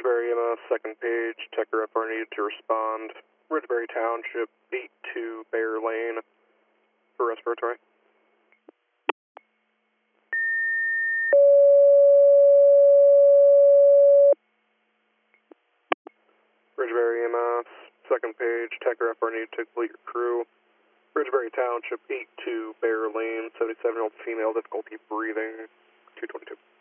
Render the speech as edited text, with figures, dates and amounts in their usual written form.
Ridgebury EMS, second page, tech rep are needed to respond. Ridgebury Township, 82 Bear Lane for respiratory. Ridgebury EMS, second page, tech rep are needed to complete your crew. Ridgebury Township, 82 Bear Lane, 77-year-old female, difficulty breathing, 222.